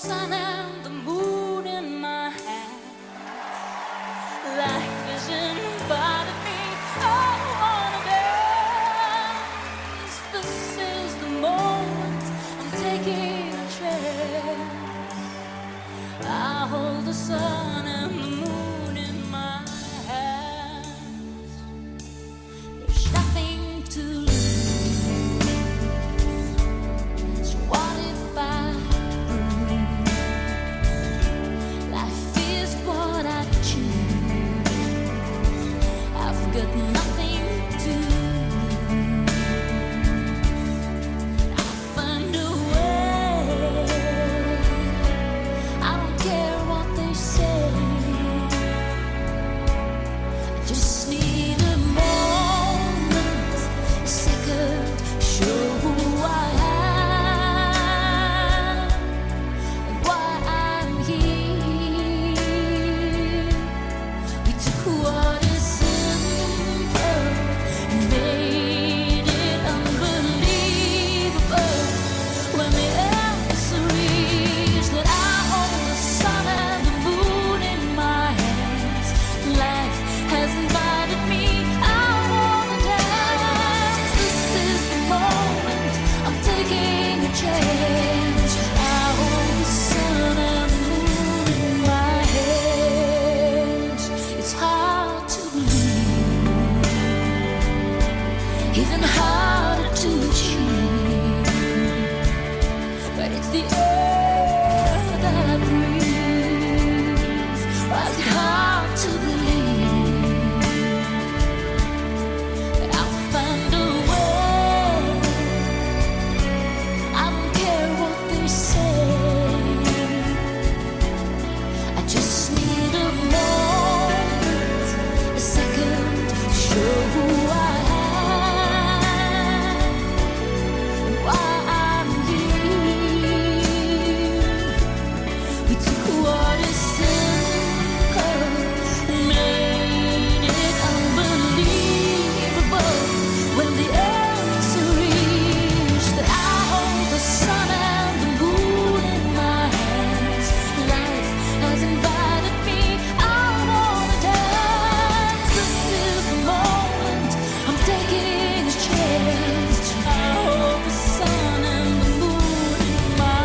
sun and the moon in my hand. Life is invited me. I wanna dance. This is the moment. I'm taking a chance. I hold the sun and the moon in my hands. There's nothing to lose. So what if I lose? Life is what I choose. I've got nothing to lose. I'll find a way. I don't care what they say. I just need a moment, a second, show who I am and why I'm here. We took what is simple and made it unbelievable. When the answer is that I hold the sun and the moon in my hands, life has invited me. I wanna dance. This is the moment. I'm taking a chance. I hold the sun and the moon in my hands. It's hard to believe, even harder to achieve, but it's the air that I breathe. Why is it hard to believe that I'll find a way? I don't care what they say. I just need a moment, a second, to show who I am and why I'm here. We took what is simple and made it unbelievable. When the answer is that I hold the sun and the moon in my hands, life has invited me. I wanna dance. This is the moment. I'm taking a chance. I hold the sun and the moon in my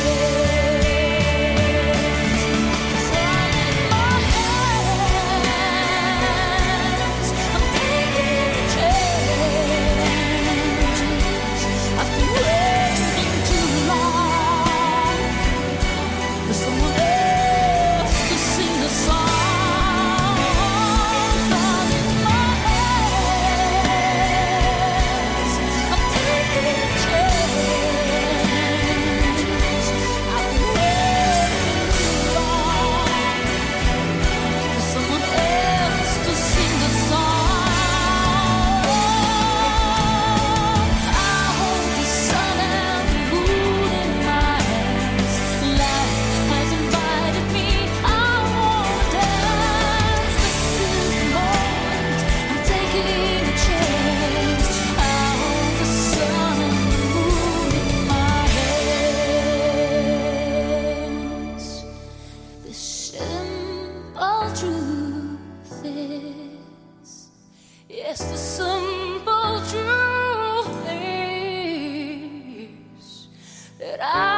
hands. Sun in my hands. I'm taking a chance. I've been waiting too long for someone else to sing the song. Sun in my hands. I'm taking a chance. I've been waiting too long for someone else to sing the song. I hold the sun and the moon in my hands. Life has invited me. I wanna dance. This is the moment. I'm taking a chance. I hold the sun and the moon in my hands. The simple truth is, yes, the simple truth is that I